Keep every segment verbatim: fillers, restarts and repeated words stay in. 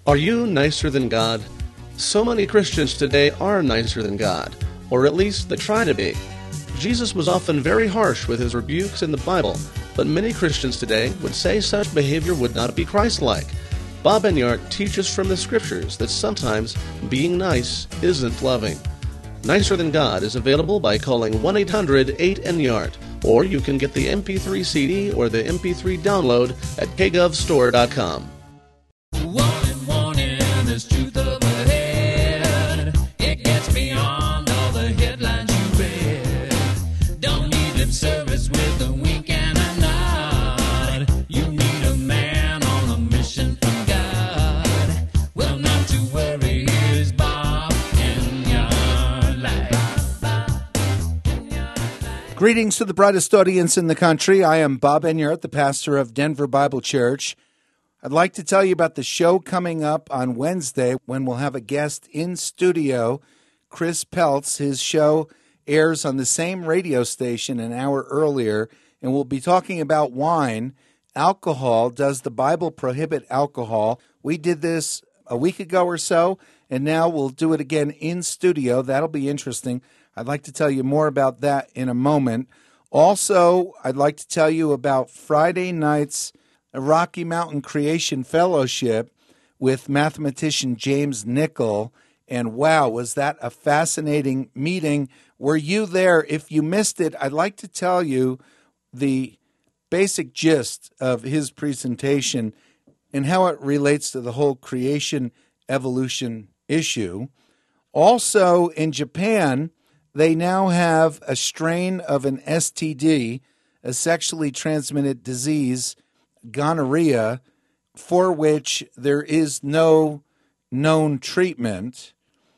Are you nicer than God? So many Christians today are nicer than God, or at least they try to be. Jesus was often very harsh with his rebukes in the Bible, but many Christians today would say such behavior would not be Christ-like. Bob Enyart teaches from the Scriptures that sometimes being nice isn't loving. Nicer Than God is available by calling one eight hundred eight N Y A R T, or you can get the M P three C D or the M P three download at k gov store dot com. Warning, warning, there's truth overhead. It gets beyond all the headlines you read. Don't need lip service with a wink and a nod. You need a man on a mission from God. Well, not to worry, here's Bob Enyart Live. Greetings to the brightest audience in the country. I am Bob Enyart, the pastor of Denver Bible Church. I'd like to tell you about the show coming up on Wednesday when we'll have a guest in studio, Chris Peltz. His show airs on the same radio station an hour earlier, and we'll be talking about wine, alcohol. Does the Bible prohibit alcohol? We did this a week ago or so, and now we'll do it again in studio. That'll be interesting. I'd like to tell you more about that in a moment. Also, I'd like to tell you about Friday night's Rocky Mountain Creation Fellowship with mathematician James Nichol. And wow, was that a fascinating meeting. Were you there? If you missed it, I'd like to tell you the basic gist of his presentation and how it relates to the whole creation evolution issue. Also, in Japan, they now have a strain of an S T D, a sexually transmitted disease, gonorrhea, for which there is no known treatment.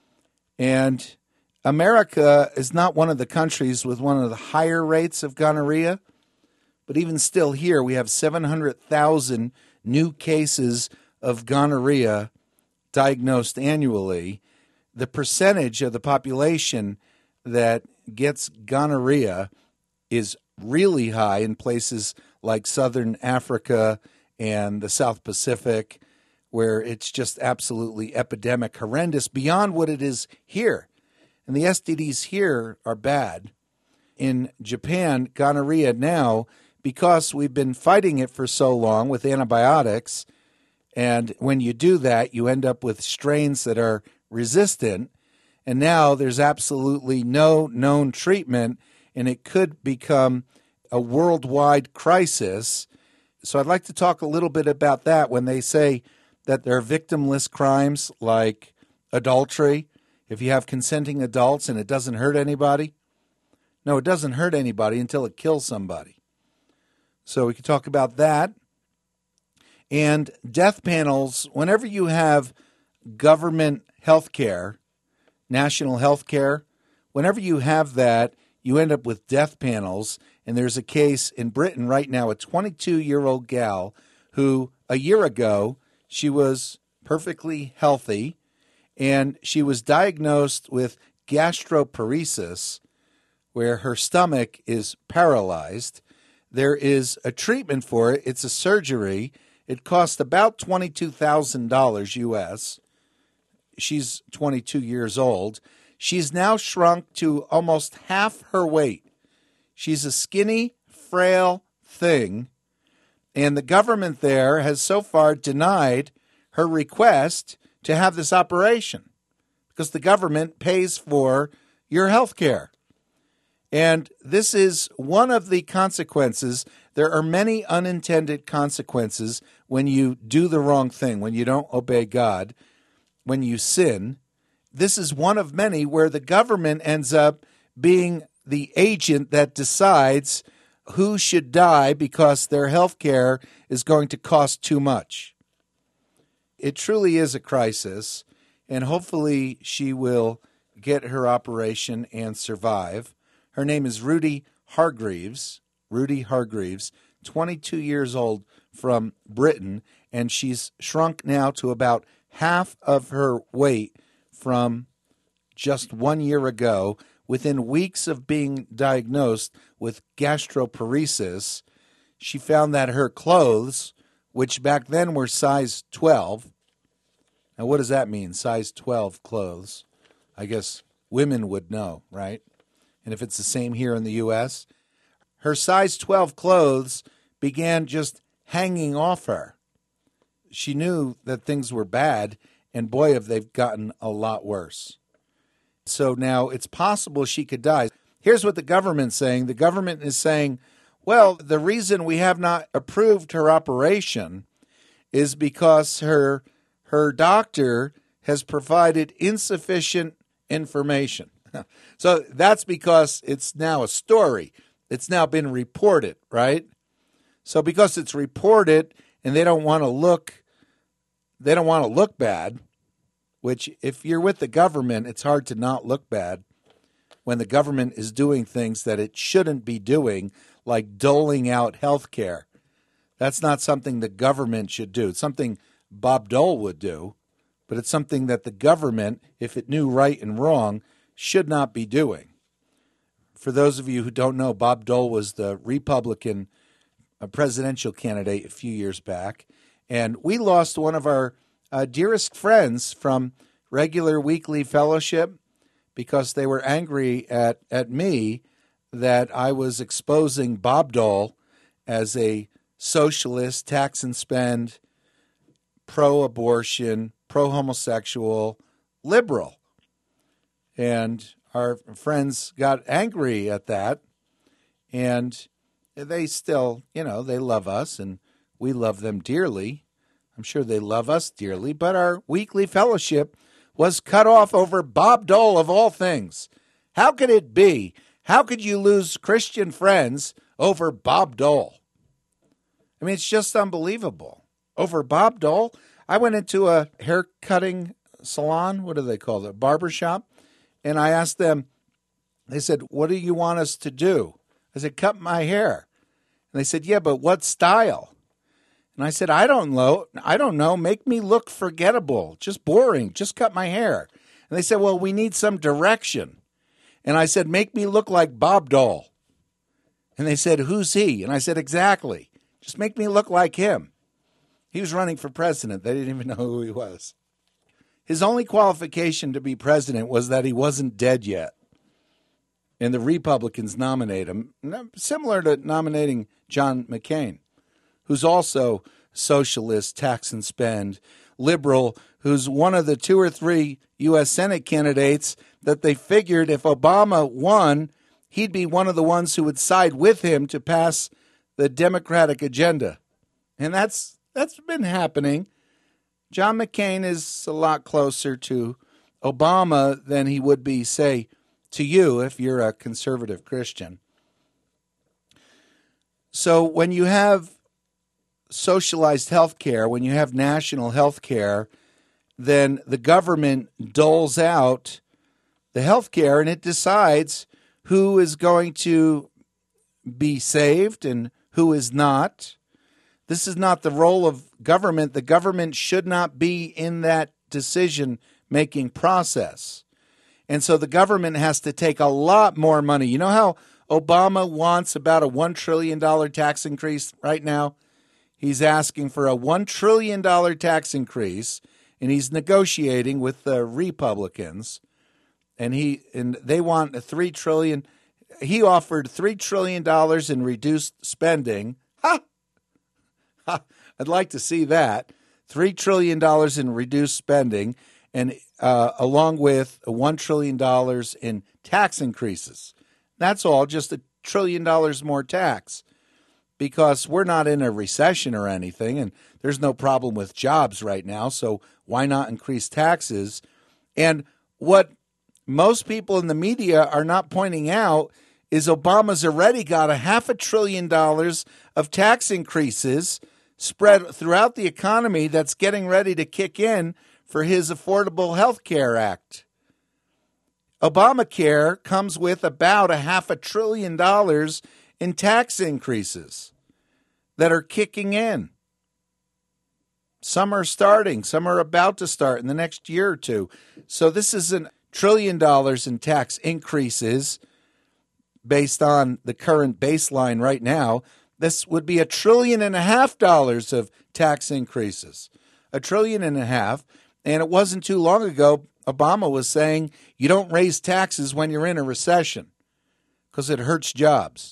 And America is not one of the countries with one of the higher rates of gonorrhea, but even still here we have seven hundred thousand new cases of gonorrhea diagnosed annually. The percentage of the population that gets gonorrhea is really high in places like Southern Africa and the South Pacific, where it's just absolutely epidemic, horrendous, beyond what it is here. And the S T Ds here are bad. In Japan, gonorrhea now, because we've been fighting it for so long with antibiotics, and when you do that, you end up with strains that are resistant, and now there's absolutely no known treatment, and it could become a worldwide crisis. So I'd like to talk a little bit about that when they say that there are victimless crimes like adultery. If you have consenting adults and it doesn't hurt anybody. No, it doesn't hurt anybody until it kills somebody. So we can talk about that. And death panels, whenever you have government health care, national health care, whenever you have that, you end up with death panels. And there's a case in Britain right now, a twenty-two-year-old gal who a year ago, she was perfectly healthy, and she was diagnosed with gastroparesis, where her stomach is paralyzed. There is a treatment for it. It's a surgery. It costs about twenty-two thousand dollars U S. She's twenty-two years old. She's now shrunk to almost half her weight. She's a skinny, frail thing, and the government there has so far denied her request to have this operation because the government pays for your health care. And this is one of the consequences. There are many unintended consequences when you do the wrong thing, when you don't obey God, when you sin. This is one of many where the government ends up being the agent that decides who should die because their health care is going to cost too much. It truly is a crisis, and hopefully she will get her operation and survive. Her name is Rudy Hargreaves, Rudy Hargreaves, twenty-two years old, from Britain, and she's shrunk now to about half of her weight from just one year ago. Within weeks of being diagnosed with gastroparesis, she found that her clothes, which back then were size twelve, Now, what does that mean? Size twelve clothes. I guess women would know, right? And if it's the same here in the U S, her size twelve clothes began just hanging off her. She knew that things were bad, and boy, have they gotten a lot worse. So now it's possible she could die. Here's what the government's saying. The government is saying, well, the reason we have not approved her operation is because her her doctor has provided insufficient information. So that's because it's now a story. It's now been reported, right? So because it's reported and they don't want to look, they don't want to look bad, which if you're with the government, it's hard to not look bad when the government is doing things that it shouldn't be doing, like doling out health care. That's not something the government should do. It's something Bob Dole would do, but it's something that the government, if it knew right and wrong, should not be doing. For those of you who don't know, Bob Dole was the Republican uh, presidential candidate a few years back, and we lost one of our uh, dearest friends from regular weekly fellowship because they were angry at, at me that I was exposing Bob Dole as a socialist, tax and spend, pro-abortion, pro-homosexual liberal. And our friends got angry at that, and they still, you know, they love us, and we love them dearly. I'm sure they love us dearly, but our weekly fellowship was cut off over Bob Dole, of all things. How could it be? How could you lose Christian friends over Bob Dole? I mean, it's just unbelievable. Over Bob Dole, I went into a hair-cutting salon, what do they call it, a barber shop, and I asked them, they said, what do you want us to do? I said, cut my hair. And they said, yeah, but what style? And I said, I don't know. I don't know. Make me look forgettable, just boring. Just cut my hair. And they said, well, we need some direction. And I said, make me look like Bob Dole. And they said, who's he? And I said, exactly. Just make me look like him. He was running for president. They didn't even know who he was. His only qualification to be president was that he wasn't dead yet. And the Republicans nominate him, similar to nominating John McCain, who's also socialist, tax and spend, liberal, who's one of the two or three U S Senate candidates that they figured if Obama won, he'd be one of the ones who would side with him to pass the Democratic agenda. And that's that's been happening. John McCain is a lot closer to Obama than he would be, say, to you if you're a conservative Christian. So when you have socialized health care, when you have national health care, then the government doles out the health care and it decides who is going to be saved and who is not. This is not the role of government. The government should not be in that decision-making process. And so the government has to take a lot more money. You know how Obama wants about a one trillion dollars tax increase right now? He's asking for a one trillion dollars tax increase, and he's negotiating with the Republicans. And he and they want a three trillion dollars. He offered three trillion dollars in reduced spending. Ha! ha! I'd like to see that. three trillion dollars in reduced spending, and uh, along with one trillion dollars in tax increases. That's all, just a trillion dollars more tax. Because we're not in a recession or anything, and there's no problem with jobs right now, so why not increase taxes? And what most people in the media are not pointing out is Obama's already got a half a trillion dollars of tax increases spread throughout the economy that's getting ready to kick in for his Affordable Health Care Act. Obamacare comes with about a half a trillion dollars in tax increases that are kicking in. Some are starting, some are about to start in the next year or two. So this is a trillion dollars in tax increases based on the current baseline right now. This would be a trillion and a half dollars of tax increases. A trillion and a half. And it wasn't too long ago, Obama was saying you don't raise taxes when you're in a recession because it hurts jobs.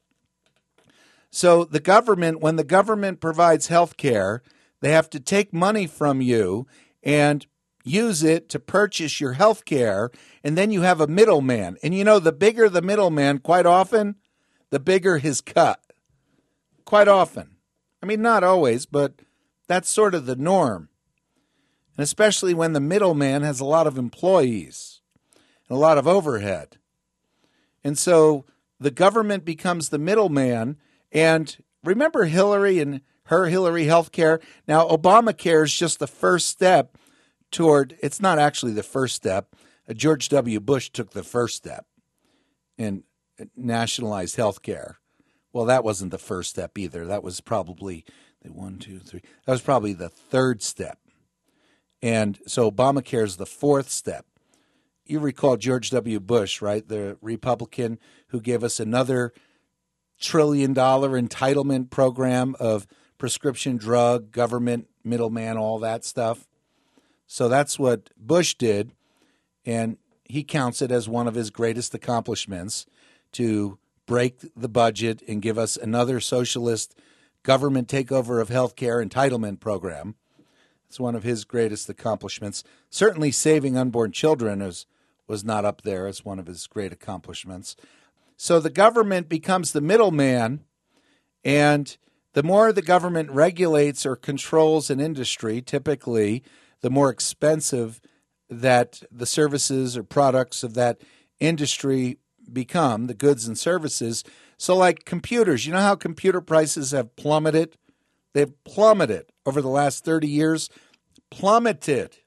So the government, when the government provides health care, they have to take money from you and use it to purchase your health care, and then you have a middleman. And you know, the bigger the middleman, quite often, the bigger his cut. Quite often. I mean, not always, but that's sort of the norm. And especially when the middleman has a lot of employees and a lot of overhead. And so the government becomes the middleman. And remember Hillary and her Hillary Healthcare? Now, Obamacare is just the first step toward, it's not actually the first step. George W. Bush took the first step and nationalized health care. Well, that wasn't the first step either. That was probably the one, two, three. That was probably the third step. And so Obamacare is the fourth step. You recall George W. Bush, right? The Republican who gave us another trillion dollar entitlement program of prescription drug, government, middleman, all that stuff. So that's what Bush did. And he counts it as one of his greatest accomplishments to break the budget and give us another socialist government takeover of health care entitlement program. It's one of his greatest accomplishments. Certainly saving unborn children is, was not up there as one of his great accomplishments. So the government becomes the middleman, and the more the government regulates or controls an industry, typically the more expensive that the services or products of that industry become, the goods and services. So like computers, you know how computer prices have plummeted? They've plummeted over the last thirty years, plummeted.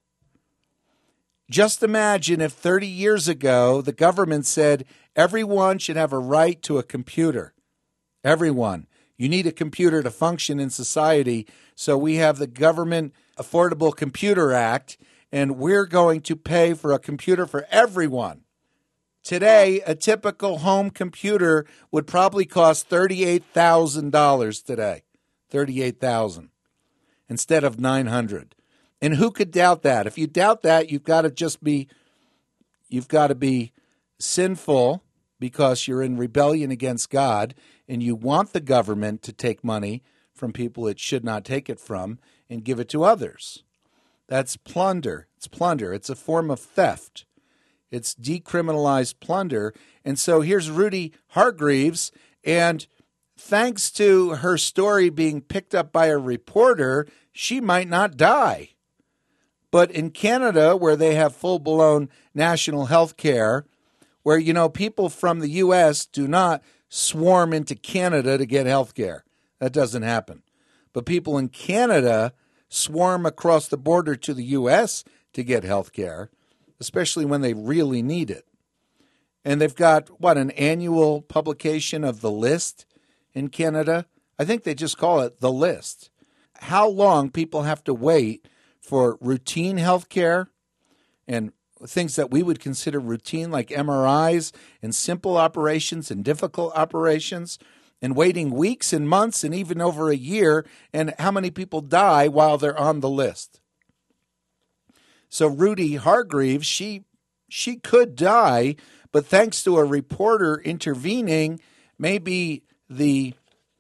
Just imagine if thirty years ago the government said everyone should have a right to a computer. Everyone. You need a computer to function in society. So we have the Government Affordable Computer Act, and we're going to pay for a computer for everyone. Today, a typical home computer would probably cost thirty-eight thousand dollars today. thirty-eight thousand dollars instead of nine hundred dollars. And who could doubt that? If you doubt that, you've got to just be you've got to be sinful because you're in rebellion against God and you want the government to take money from people it should not take it from and give it to others. That's plunder. It's plunder. It's a form of theft. It's decriminalized plunder. And so here's Rudy Hargreaves, and thanks to her story being picked up by a reporter, she might not die. But in Canada, where they have full-blown national health care, where, you know, people from the U S do not swarm into Canada to get health care. That doesn't happen. But people in Canada swarm across the border to the U S to get health care, especially when they really need it. And they've got, what, an annual publication of The List in Canada? I think they just call it The List. How long people have to wait for routine health care and things that we would consider routine, like M R Is and simple operations and difficult operations, and waiting weeks and months and even over a year, and how many people die while they're on the list. So Rudy Hargreaves, she she could die, but thanks to a reporter intervening, maybe the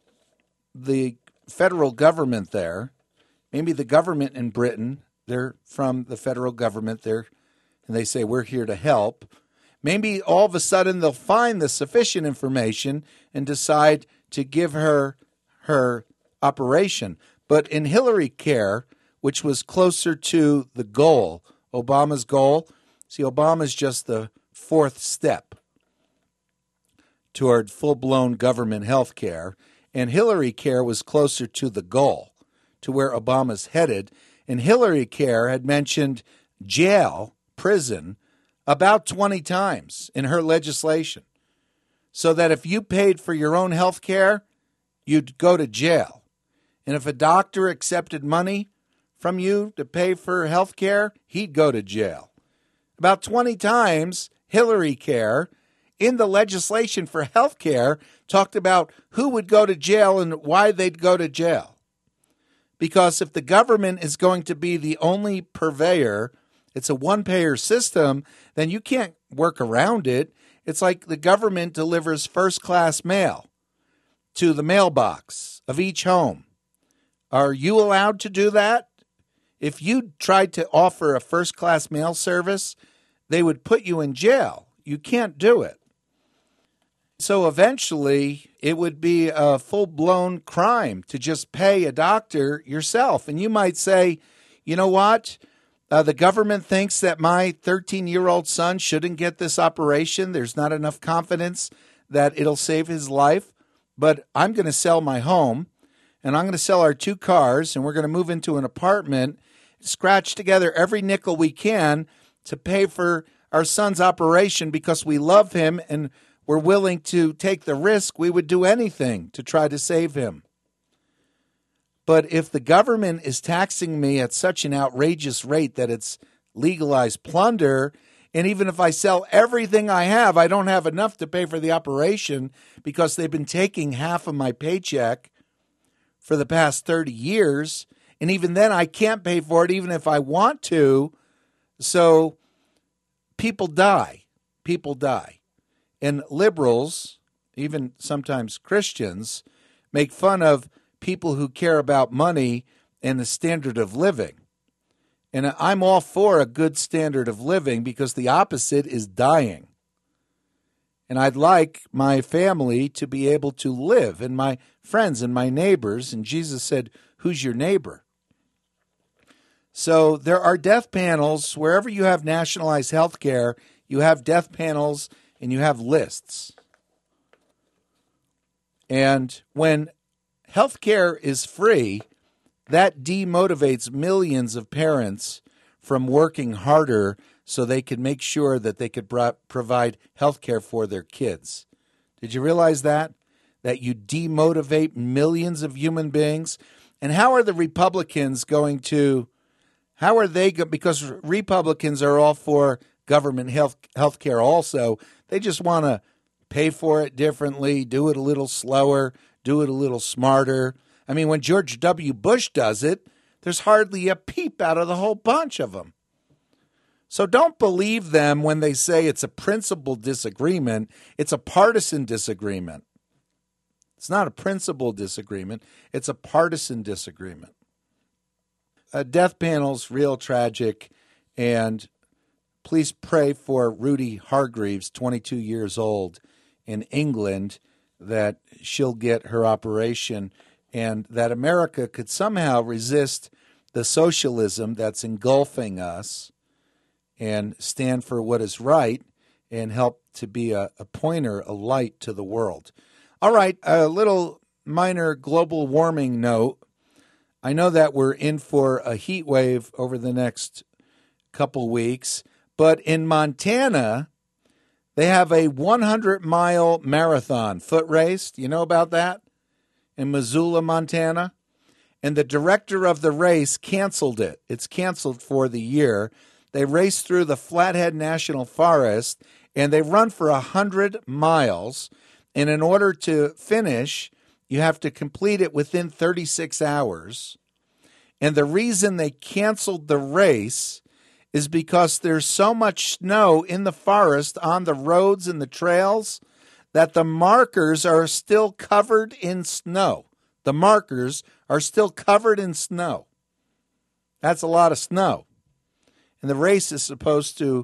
the federal government there, maybe the government in Britain, they're from the federal government there, and they say, we're here to help. Maybe all of a sudden they'll find the sufficient information and decide to give her her operation. But in Hillary Care, which was closer to the goal, Obama's goal, see, Obama's just the fourth step toward full-blown government health care, and Hillary Care was closer to the goal, to where Obama's headed. And Hillary Care had mentioned jail, prison, about twenty times in her legislation, so that if you paid for your own health care, you'd go to jail. And if a doctor accepted money from you to pay for health care, he'd go to jail. About twenty times, Hillary Care, in the legislation for health care, talked about who would go to jail and why they'd go to jail. Because if the government is going to be the only purveyor, it's a one-payer system, then you can't work around it. It's like the government delivers first-class mail to the mailbox of each home. Are you allowed to do that? If you tried to offer a first-class mail service, they would put you in jail. You can't do it. So eventually, it would be a full-blown crime to just pay a doctor yourself. And you might say, you know what? Uh, the government thinks that my thirteen-year-old son shouldn't get this operation. There's not enough confidence that it'll save his life. But I'm going to sell my home, and I'm going to sell our two cars, and we're going to move into an apartment, scratch together every nickel we can to pay for our son's operation because we love him and we're willing to take the risk. We would do anything to try to save him. But if the government is taxing me at such an outrageous rate that it's legalized plunder, and even if I sell everything I have, I don't have enough to pay for the operation because they've been taking half of my paycheck for the past thirty years. And even then, I can't pay for it even if I want to. So people die. People die. And liberals, even sometimes Christians, make fun of people who care about money and the standard of living. And I'm all for a good standard of living because the opposite is dying. And I'd like my family to be able to live, and my friends and my neighbors. And Jesus said, who's your neighbor? So there are death panels. Wherever you have nationalized health care, you have death panels and you have lists. And when health care is free, that demotivates millions of parents from working harder so they could make sure that they could pro- provide health care for their kids. Did you realize that? That you demotivate millions of human beings? And how are the Republicans going to, how are they, go, because Republicans are all for government health health care also, they just want to pay for it differently, do it a little slower, do it a little smarter. I mean, when George W. Bush does it, there's hardly a peep out of the whole bunch of them. So don't believe them when they say it's a principled disagreement. It's a partisan disagreement. It's not a principled disagreement. It's a partisan disagreement. A death panel's real tragic, and please pray for Rudy Hargreaves, twenty-two years old, in England, that she'll get her operation and that America could somehow resist the socialism that's engulfing us and stand for what is right and help to be a, a pointer, a light to the world. All right, a little minor global warming note. I know that we're in for a heat wave over the next couple weeks, but in Montana, they have a hundred mile marathon foot race. Do you know about that? In Missoula, Montana. And the director of the race canceled it. It's canceled for the year. They race through the Flathead National Forest, and they run for one hundred miles. And in order to finish, you have to complete it within thirty-six hours. And the reason they canceled the race is because there's so much snow in the forest on the roads and the trails that the markers are still covered in snow. The markers are still covered in snow. That's a lot of snow. And the race is supposed to,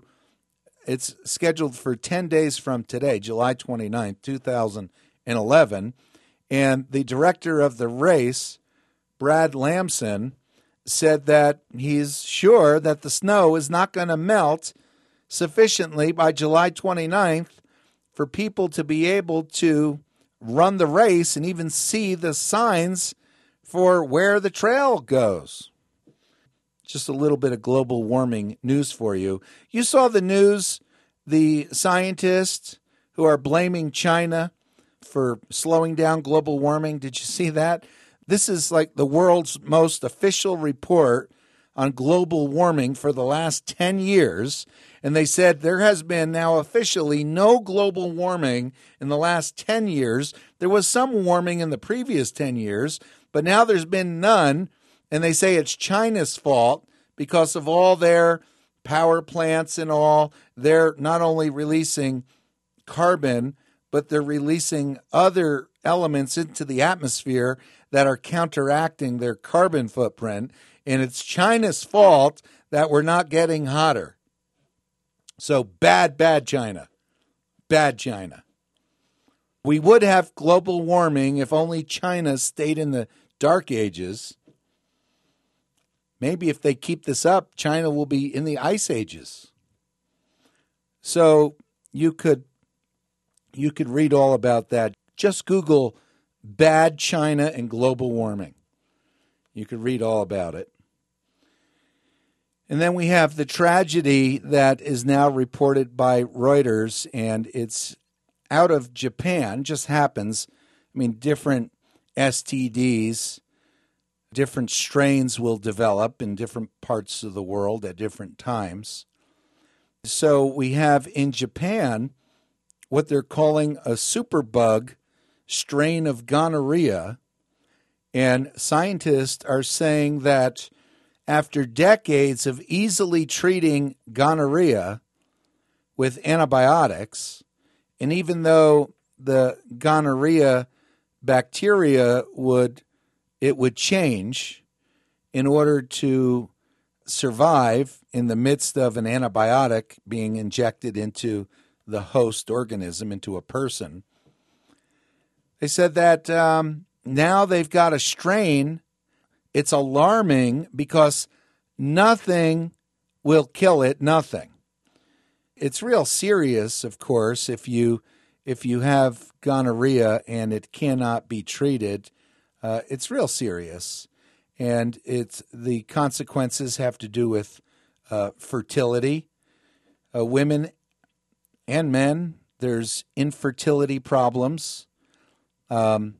it's scheduled for ten days from today, July twenty-ninth, two thousand eleven. And the director of the race, Brad Lamson, said that he's sure that the snow is not going to melt sufficiently by July twenty-ninth for people to be able to run the race and even see the signs for where the trail goes. Just a little bit of global warming news for you. You saw the news, the scientists who are blaming China for slowing down global warming. Did you see that? This is like the world's most official report on global warming for the last ten years. And they said there has been now officially no global warming in the last ten years. There was some warming in the previous ten years, but now there's been none. And they say it's China's fault because of all their power plants and all. They're not only releasing carbon, but they're releasing other elements into the atmosphere that are counteracting their carbon footprint. And it's China's fault that we're not getting hotter. So bad, bad China. Bad China. We would have global warming if only China stayed in the dark ages. Maybe if they keep this up, China will be in the ice ages. So you could you could read all about that. Just Google bad China and global warming. You could read all about it. And then we have the tragedy that is now reported by Reuters, and it's out of Japan. Just happens. I mean, different S T Ds, different strains will develop in different parts of the world at different times. So we have in Japan what they're calling a superbug strain of gonorrhea, and scientists are saying that after decades of easily treating gonorrhea with antibiotics, and even though the gonorrhea bacteria would it would change in order to survive in the midst of an antibiotic being injected into the host organism, into a person, they said that um, now they've got a strain. It's alarming because nothing will kill it, nothing. It's real serious, of course, if you if you have gonorrhea and it cannot be treated. Uh, it's real serious, and it's the consequences have to do with uh, fertility. Uh, women and men, there's infertility problems. Um,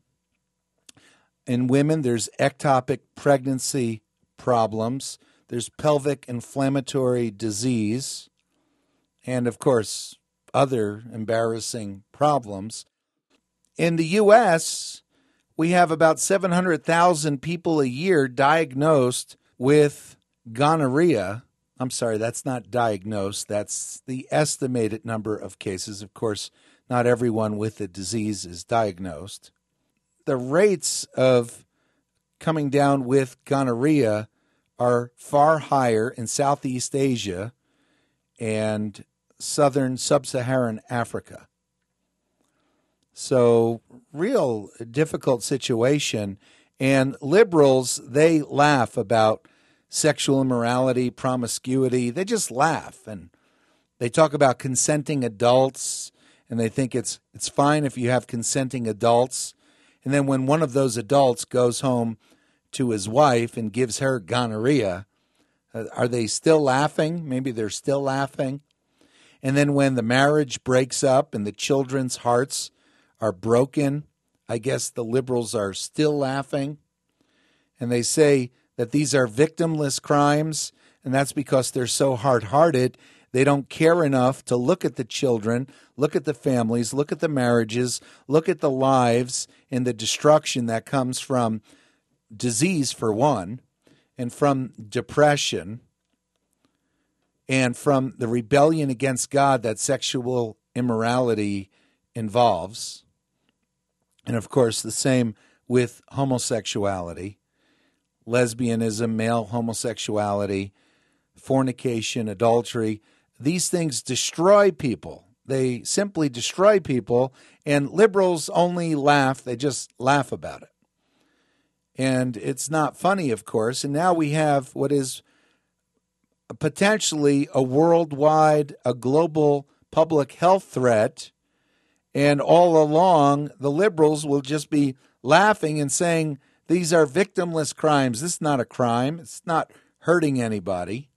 in women, there's ectopic pregnancy problems. There's pelvic inflammatory disease, and of course, other embarrassing problems. In the U S, we have about seven hundred thousand people a year diagnosed with gonorrhea. I'm sorry, that's not diagnosed. That's the estimated number of cases. Of course, not everyone with the disease is diagnosed. The rates of coming down with gonorrhea are far higher in Southeast Asia and southern sub-Saharan Africa. So, real difficult situation. And liberals, they laugh about sexual immorality, promiscuity. They just laugh. And they talk about consenting adults, and they think it's it's fine if you have consenting adults. And then when one of those adults goes home to his wife and gives her gonorrhea, uh, are they still laughing? Maybe they're still laughing. And then when the marriage breaks up and the children's hearts are broken, I guess the liberals are still laughing. And they say that these are victimless crimes, and that's because they're so hard-hearted. They don't care enough to look at the children, look at the families, look at the marriages, look at the lives and the destruction that comes from disease, for one, and from depression, and from the rebellion against God that sexual immorality involves. And, of course, the same with homosexuality, lesbianism, male homosexuality, fornication, adultery. These things destroy people. They simply destroy people, and liberals only laugh. They just laugh about it. And it's not funny, of course. And now we have what is potentially a worldwide, a global public health threat. And all along, the liberals will just be laughing and saying, these are victimless crimes. This is not a crime. It's not hurting anybody.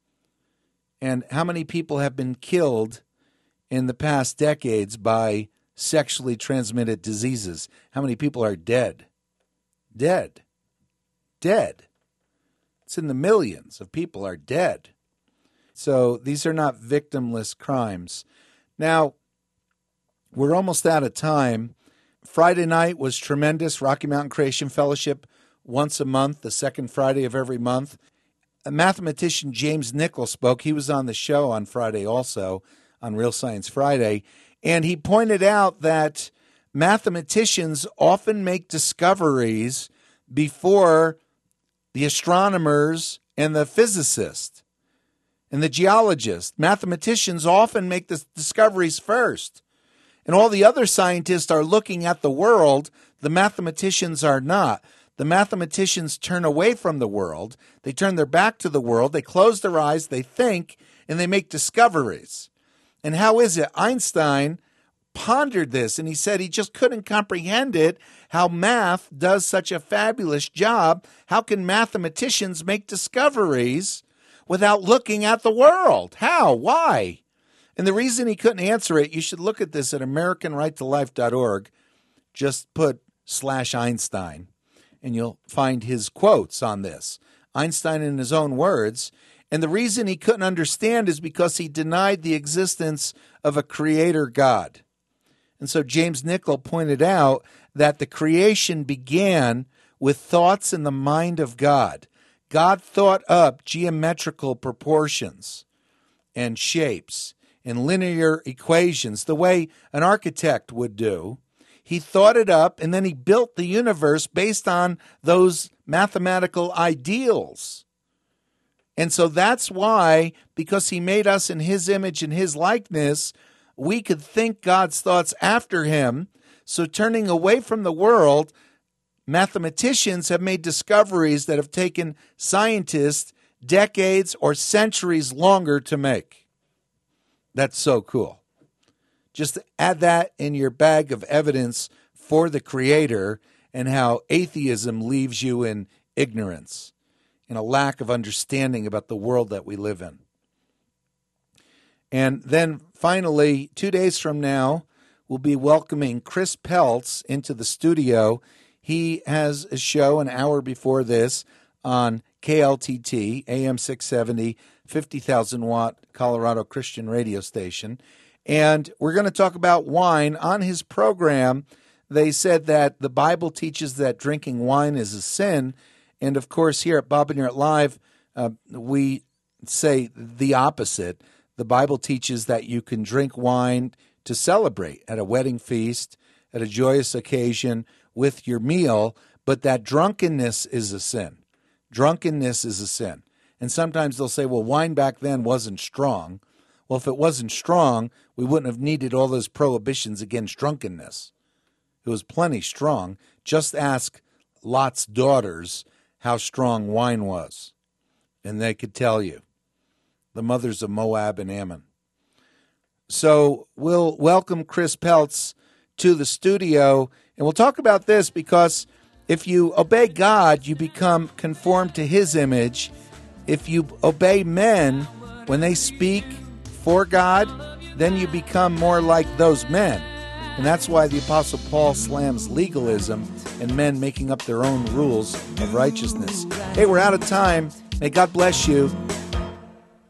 And how many people have been killed in the past decades by sexually transmitted diseases? How many people are dead? Dead. Dead. It's in the millions of people are dead. So these are not victimless crimes. Now, we're almost out of time. Friday night was tremendous. Rocky Mountain Creation Fellowship once a month, the second Friday of every month. A mathematician, James Nichol, spoke. He was on the show on Friday also, on Real Science Friday, and he pointed out that mathematicians often make discoveries before the astronomers and the physicists and the geologists. Mathematicians often make the discoveries first. And all the other scientists are looking at the world. The mathematicians are not. The mathematicians turn away from the world. They turn their back to the world. They close their eyes. They think, and they make discoveries. And how is it? Einstein pondered this, and he said he just couldn't comprehend it, how math does such a fabulous job. How can mathematicians make discoveries without looking at the world? How? Why? And the reason he couldn't answer it, you should look at this at American Right to Life dot org. Just put slash Einstein, and you'll find his quotes on this. Einstein in his own words. And the reason he couldn't understand is because he denied the existence of a creator God. And so James Nichol pointed out that the creation began with thoughts in the mind of God. God thought up geometrical proportions and shapes and linear equations the way an architect would do. He thought it up, and then he built the universe based on those mathematical ideals. And so that's why, because he made us in his image and his likeness, we could think God's thoughts after him. So turning away from the world, mathematicians have made discoveries that have taken scientists decades or centuries longer to make. That's so cool. Just add that in your bag of evidence for the Creator and how atheism leaves you in ignorance and a lack of understanding about the world that we live in. And then finally, two days from now, we'll be welcoming Chris Peltz into the studio. He has a show an hour before this on K L T T, A M six seventy, fifty thousand watt Colorado Christian radio station. And we're going to talk about wine. On his program, they said that the Bible teaches that drinking wine is a sin. And of course, here at Bob and You're Live, uh, we say the opposite. The Bible teaches that you can drink wine to celebrate at a wedding feast, at a joyous occasion with your meal, but that drunkenness is a sin. Drunkenness is a sin. And sometimes they'll say, well, wine back then wasn't strong. Well, if it wasn't strong, we wouldn't have needed all those prohibitions against drunkenness. It was plenty strong. Just ask Lot's daughters how strong wine was, and they could tell you. The mothers of Moab and Ammon. So we'll welcome Chris Peltz to the studio, and we'll talk about this because if you obey God, you become conformed to his image. If you obey men, when they speak for God, then you become more like those men. And that's why the Apostle Paul slams legalism and men making up their own rules of righteousness. Hey, we're out of time. May God bless you.